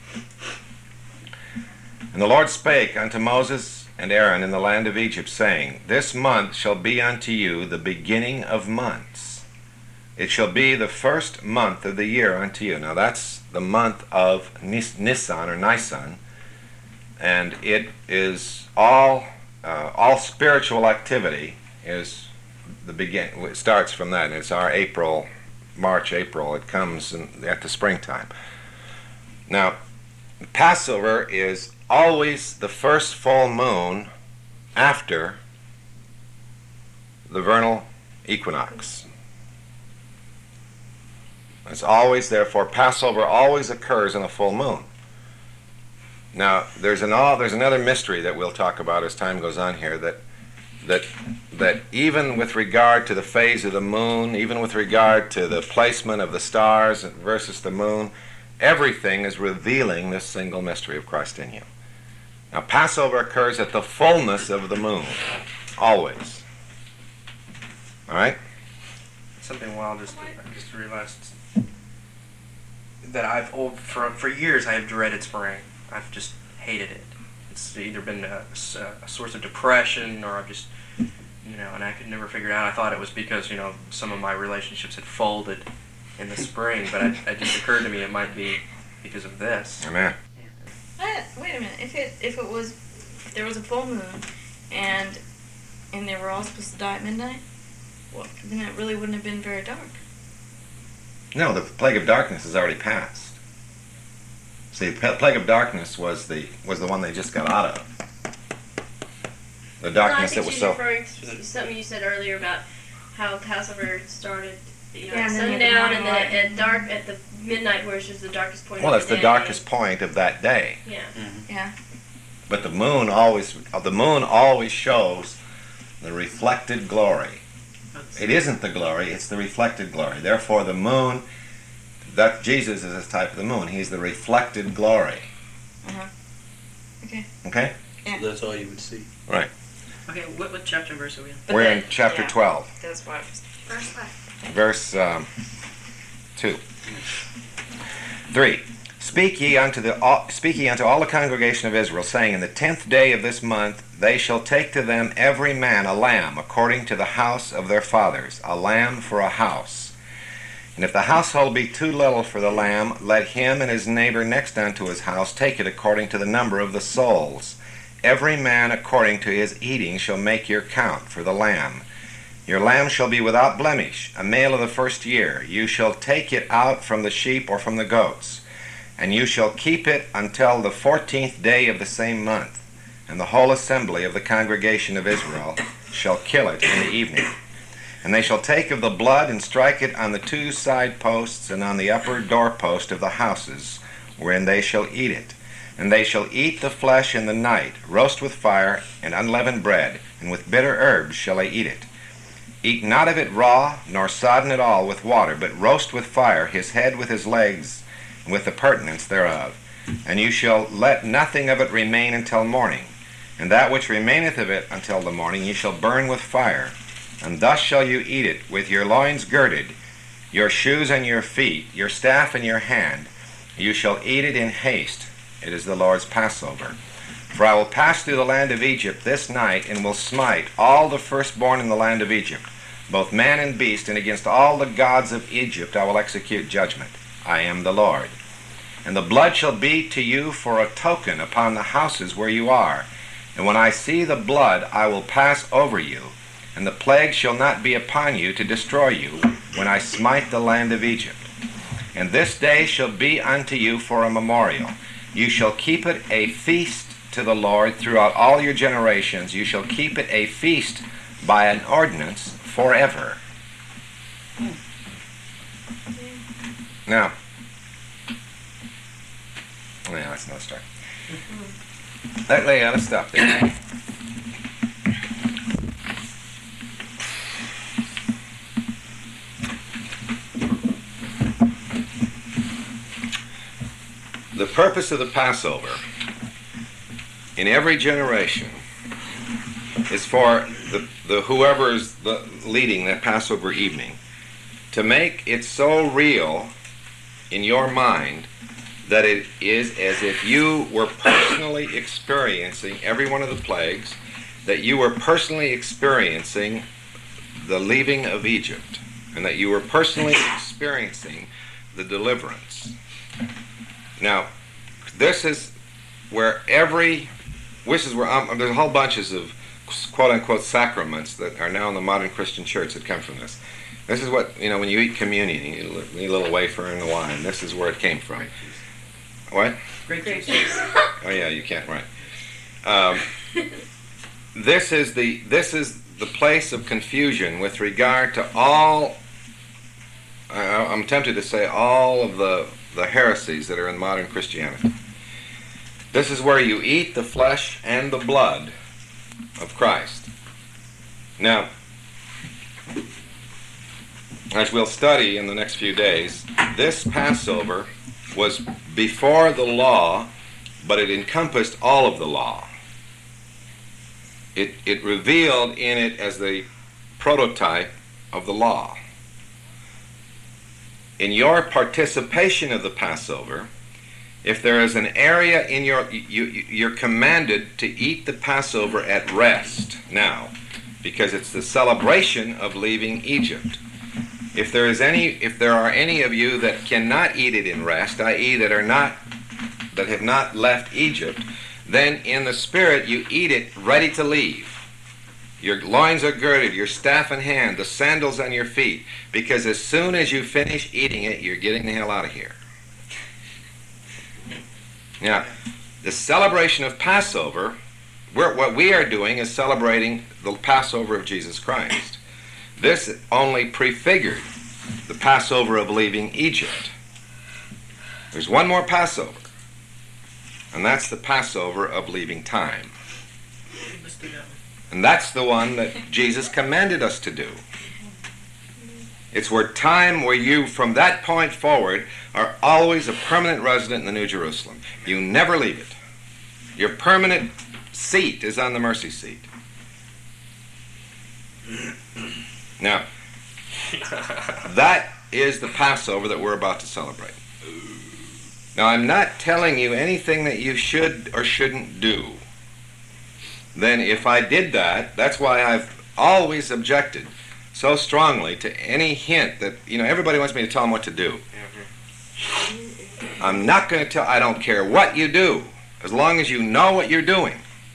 And the Lord spake unto Moses and Aaron in the land of Egypt, saying, This month shall be unto you the beginning of months. It shall be the first month of the year unto you. Now that's the month of Nisan or Nisan, and it is all spiritual activity is the beginning. It starts from that. And it's our March, April. It comes at the springtime. Now, Passover is always the first full moon after the vernal equinox. It's always, therefore, Passover always occurs in a full moon. Now, there's another mystery that we'll talk about as time goes on here, that even with regard to the phase of the moon, even with regard to the placement of the stars versus the moon, everything is revealing this single mystery of Christ in you. Now, Passover occurs at the fullness of the moon, always. All right? Something wild. I just realized that for years I have dreaded spring. I've just hated it. It's either been a source of depression, or I've just, and I could never figure it out. I thought it was because, some of my relationships had folded in the spring, but it just occurred to me it might be because of this. Amen. Wait a minute. If there was a full moon, and they were all supposed to die at midnight, well, then it really wouldn't have been very dark. No, the plague of darkness has already passed. See, the plague of darkness was the one they just got out of. The darkness that was so. Referring to something you said earlier about how Passover started, at and sundown, and then at dark at the midnight, which is the darkest point. Well, of it's the the darkest point of that day. Yeah. Mm-hmm. Yeah. But the moon always shows the reflected glory. It isn't the glory; it's the reflected glory. Therefore, the moon. That Jesus is a type of the moon. He's the reflected glory. Uh-huh. Okay. Okay? Yeah. So that's all you would see. Right. Okay, what chapter and verse are we in? We're in chapter 12. That's what. First one. Verse 2. 3. Speak ye unto all the congregation of Israel, saying, In the 10th day of this month they shall take to them every man a lamb, according to the house of their fathers, a lamb for a house. And if the household be too little for the lamb, let him and his neighbor next unto his house take it according to the number of the souls. Every man according to his eating shall make your count for the lamb. Your lamb shall be without blemish, a male of the first year. You shall take it out from the sheep or from the goats, and you shall keep it until the 14th day of the same month. and the whole assembly of the congregation of Israel shall kill it in the evening. And they shall take of the blood and strike it on the 2 side posts and on the upper doorpost of the houses, wherein they shall eat it. And they shall eat the flesh in the night, roast with fire and unleavened bread, and with bitter herbs shall they eat it. Eat not of it raw, nor sodden at all with water, but roast with fire his head with his legs, and with the purtenance thereof. And you shall let nothing of it remain until morning. And that which remaineth of it until the morning ye shall burn with fire. And thus shall you eat it, with your loins girded, your shoes on your feet, your staff in your hand. You shall eat it in haste. It is the Lord's Passover. For I will pass through the land of Egypt this night, and will smite all the firstborn in the land of Egypt, both man and beast, and against all the gods of Egypt I will execute judgment. I am the Lord. And the blood shall be to you for a token upon the houses where you are. And when I see the blood, I will pass over you, and the plague shall not be upon you to destroy you, when I smite the land of Egypt. And this day shall be unto you for a memorial. You shall keep it a feast to the Lord throughout all your generations. You shall keep it a feast by an ordinance forever. Now, yeah, that's another story. Let's stop there. The purpose of the Passover in every generation is for the whoever is leading that Passover evening to make it so real in your mind that it is as if you were personally experiencing every one of the plagues, that you were personally experiencing the leaving of Egypt, and that you were personally experiencing the deliverance. Now, this is where there's a whole bunches of quote-unquote sacraments that are now in the modern Christian church that come from this. This is what, when you eat communion, you eat a little wafer and the wine. This is where it came from. What? Grape juice. Oh yeah, you can't, right. This is the place of confusion with regard to all, I'm tempted to say all of the heresies that are in modern Christianity. This is where you eat the flesh and the blood of Christ. Now, as we'll study in the next few days, this Passover was before the law, but it encompassed all of the law. It revealed in it as the prototype of the law. In your participation of the Passover, if there is an area in you're commanded to eat the Passover at rest now, because it's the celebration of leaving Egypt. If there are any of you that cannot eat it in rest, i.e. that have not left Egypt, then in the spirit you eat it ready to leave. Your loins are girded, your staff in hand, the sandals on your feet, because as soon as you finish eating it, you're getting the hell out of here. Now, the celebration of Passover, what we are doing is celebrating the Passover of Jesus Christ. This only prefigured the Passover of leaving Egypt. There's one more Passover, and that's the Passover of leaving time. And that's the one that Jesus commanded us to do. It's where you, from that point forward, are always a permanent resident in the New Jerusalem. You never leave it. Your permanent seat is on the mercy seat. Now, that is the Passover that we're about to celebrate. Now, I'm not telling you anything that you should or shouldn't do. Then if I did that, that's why I've always objected so strongly to any hint that, everybody wants me to tell them what to do. I'm not going to I don't care what you do, as long as you know what you're doing.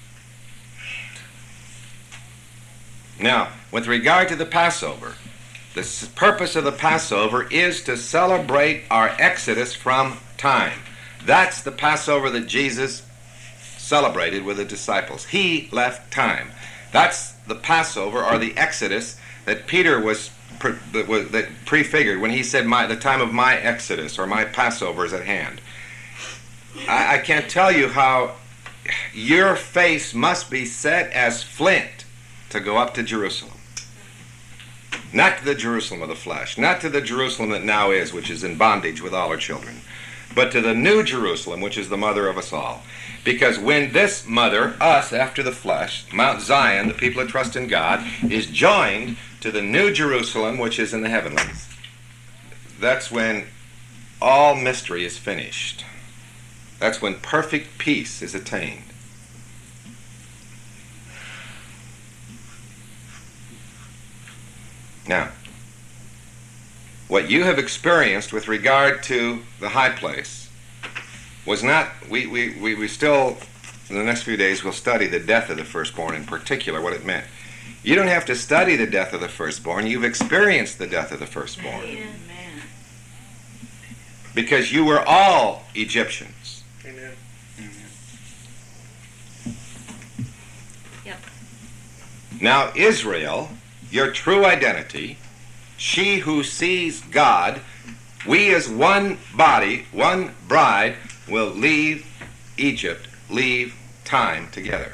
Now, with regard to the Passover, the purpose of the Passover is to celebrate our exodus from time. That's the Passover that Jesus celebrated with the disciples. He left time. That's the Passover or the Exodus that Peter that prefigured when he said, the time of my Exodus or my Passover is at hand. I can't tell you how your face must be set as flint to go up to Jerusalem. Not to the Jerusalem of the flesh, not to the Jerusalem that now is, which is in bondage with all her children, but to the new Jerusalem, which is the mother of us all. Because when this mother, us after the flesh, Mount Zion, the people that trust in God, is joined to the new Jerusalem, which is in the heavenlies, that's when all mystery is finished. That's when perfect peace is attained. Now, what you have experienced with regard to the high place was not, we still, in the next few days, will study the death of the firstborn, in particular, what it meant. You don't have to study the death of the firstborn. You've experienced the death of the firstborn. Amen. Because you were all Egyptians. Amen. Yep. Now, Israel, your true identity, she who sees God, we as one body, one bride, will leave Egypt, leave time together,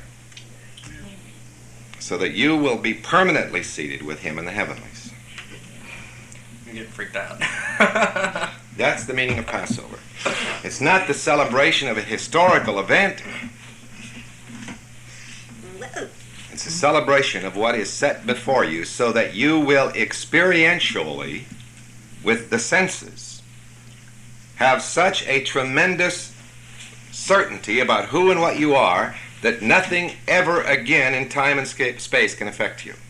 so that you will be permanently seated with him in the heavenlies. I'm getting freaked out. That's the meaning of Passover. It's not the celebration of a historical event. It's a celebration of what is set before you so that you will experientially, with the senses, have such a tremendous certainty about who and what you are that nothing ever again in time and space can affect you.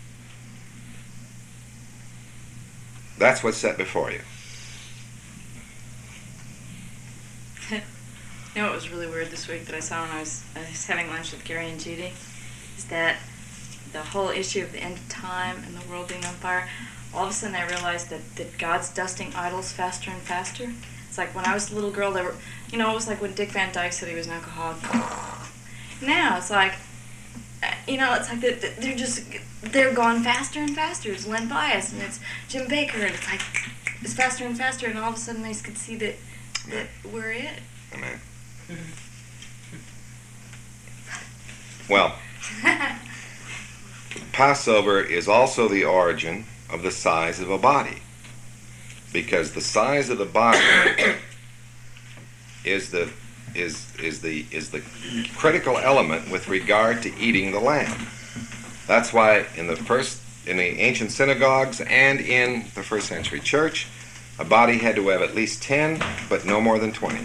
That's what's set before you. You know what was really weird this week that I saw when I was having lunch with Gary and Judy? Is that the whole issue of the end of time and the world being on fire, all of a sudden I realized that God's dusting idols faster and faster. It's like when I was a little girl, they were, it was like when Dick Van Dyke said he was an alcoholic. Now it's like, it's like they're gone faster and faster. It's Len Bias and it's Jim Baker, and it's like, it's faster and faster, and all of a sudden they could see that we're it. Amen. Well, Passover is also the origin of the size of a body, because the size of the body is the critical element with regard to eating the lamb. That's why in the ancient synagogues and in the first century church, a body had to have at least 10, but no more than 20.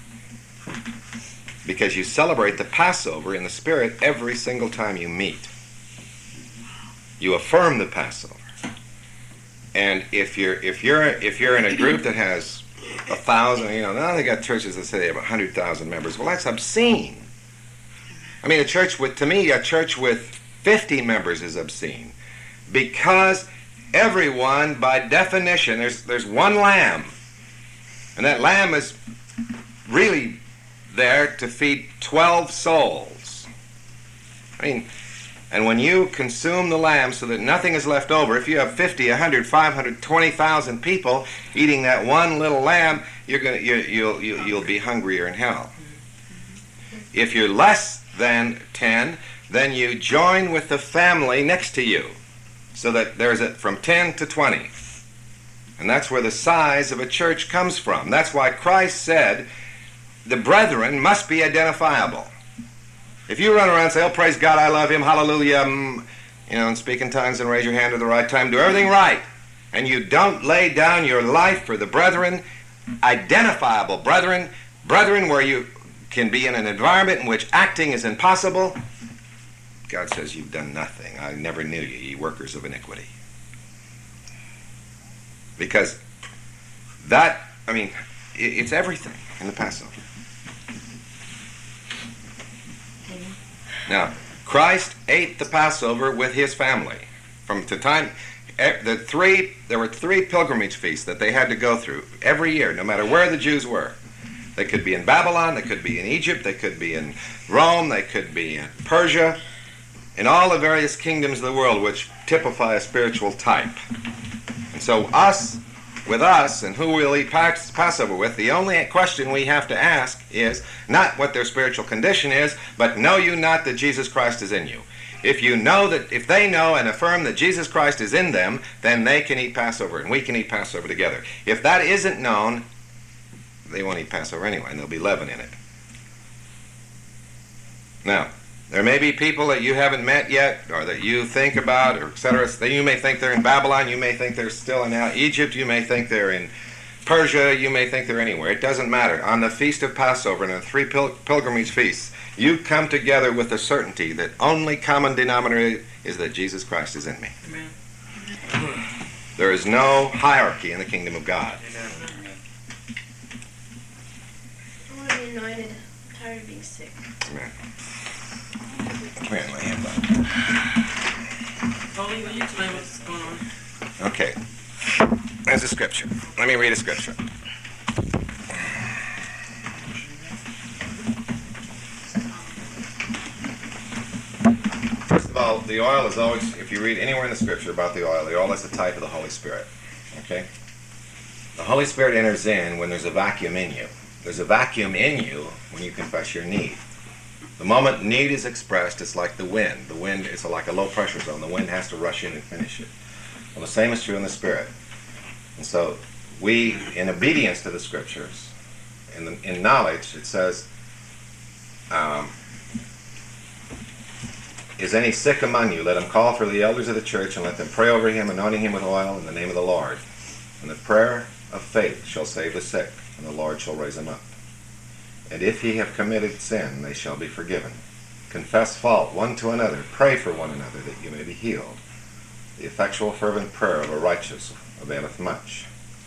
Because you celebrate the Passover in the Spirit every single time you meet. You affirm the Passover. And if you're in a group that has 1,000, now they got churches that say they have 100,000 members. Well, that's obscene. I mean, a church with 50 members is obscene, because everyone, by definition, there's one lamb, and that lamb is really there to feed 12 souls. I mean, and when you consume the lamb so that nothing is left over, if you have 50, 100, 500, 20,000 people eating that one little lamb, you'll be hungrier in hell. If you're less than 10, then you join with the family next to you, so that there's from 10 to 20. And that's where the size of a church comes from. That's why Christ said the brethren must be identifiable. If you run around and say, oh, praise God, I love him, hallelujah, and speak in tongues and raise your hand at the right time, do everything right, and you don't lay down your life for the brethren, identifiable brethren where you can be in an environment in which acting is impossible, God says, you've done nothing. I never knew you, ye workers of iniquity. Because it's everything in the Passover. Now, Christ ate the Passover with his family. From the time, there were 3 pilgrimage feasts that they had to go through every year, no matter where the Jews were. They could be in Babylon, they could be in Egypt, they could be in Rome, they could be in Persia, in all the various kingdoms of the world which typify a spiritual type. And so with us, and who we'll eat Passover with, the only question we have to ask is not what their spiritual condition is, but know you not that Jesus Christ is in you? If you know that, if they know and affirm that Jesus Christ is in them, then they can eat Passover, and we can eat Passover together. If that isn't known, they won't eat Passover anyway, and there'll be leaven in it. Now, there may be people that you haven't met yet, or that you think about, or etc. You may think they're in Babylon, you may think they're still in Egypt, you may think they're in Persia, you may think they're anywhere. It doesn't matter. On the Feast of Passover and the three pilgrimage feasts, you come together with the certainty that only common denominator is that Jesus Christ is in me. Amen. There is no hierarchy in the kingdom of God. Amen. I want to be anointed. I'm tired of being sick. Amen. Come here, my hand up. Tony, will you explain what's going on? Okay. There's a scripture. Let me read a scripture. First of all, the oil is always, if you read anywhere in the scripture about the oil is a type of the Holy Spirit. Okay? The Holy Spirit enters in when there's a vacuum in you. There's a vacuum in you when you confess your need. The moment need is expressed, it's like the wind. The wind is like a low pressure zone. The wind has to rush in and finish it. Well, the same is true in the Spirit. And so we, in obedience to the Scriptures, in knowledge, it says, is any sick among you? Let him call for the elders of the church and let them pray over him, anointing him with oil in the name of the Lord. And the prayer of faith shall save the sick, and the Lord shall raise him up. And if ye have committed sin, they shall be forgiven. Confess fault one to another. Pray for one another that you may be healed. The effectual fervent prayer of a righteous availeth much.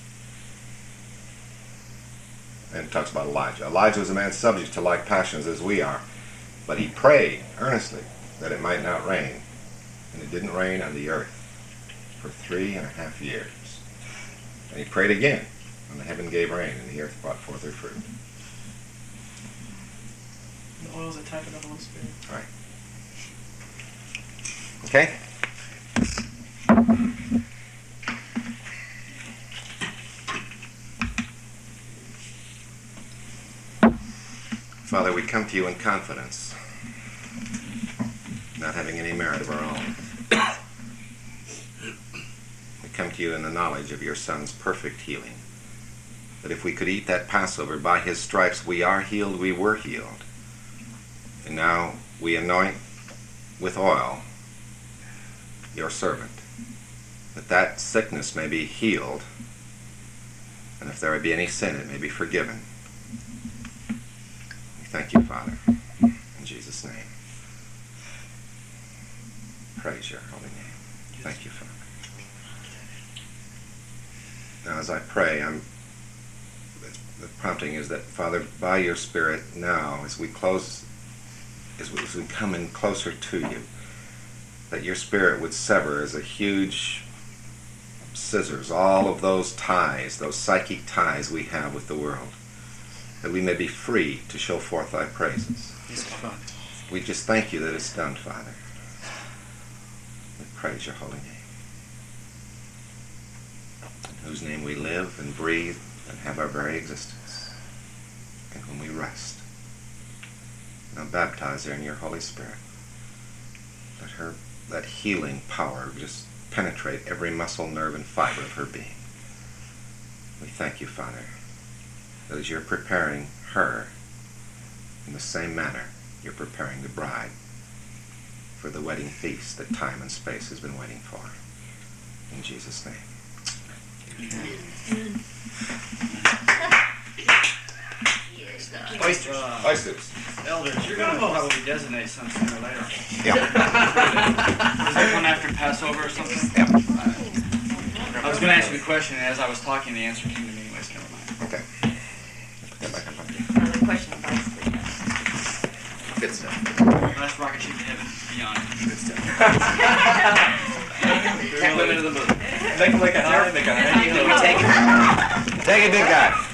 And it talks about Elijah. Elijah was a man subject to like passions as we are, but he prayed earnestly that it might not rain. And it didn't rain on the earth for 3.5 years. And he prayed again, and the heaven gave rain, and the earth brought forth her fruit. The oil is a type of the Holy Spirit. All right. Okay? Father, we come to you in confidence, not having any merit of our own. We come to you in the knowledge of your Son's perfect healing, that if we could eat that Passover, by his stripes we are healed, we were healed. And now we anoint with oil your servant, that sickness may be healed, and if there be any sin, it may be forgiven. We thank you, Father, in Jesus' name. Praise your holy name. Thank you, Father. Now, as I pray, the prompting is that, Father, by your Spirit now, as we come in closer to you, that your Spirit would sever as a huge scissors all of those ties, those psychic ties we have with the world, that we may be free to show forth thy praises. Yes, Father. We just thank you that it's done, Father. We praise your holy name, in whose name we live and breathe and have our very existence, in whom we rest. Now baptize her in your Holy Spirit. Let that healing power just penetrate every muscle, nerve, and fiber of her being. We thank you, Father, that as you're preparing her, in the same manner you're preparing the bride for the wedding feast that time and space has been waiting for. In Jesus' name. Amen. Oysters. Elders, you're going to probably designate some sooner or later. Yeah. Is there one after Passover or something? Yeah. I was going to ask you a question, and as I was talking, the answer came to me anyways. Never mind. Okay. Put that back up. Another question about sleep. Good stuff. Last rocket ship to heaven, beyond. Good stuff. Can't limit to the moon. Make them like a high, make a high. Take it, big guy.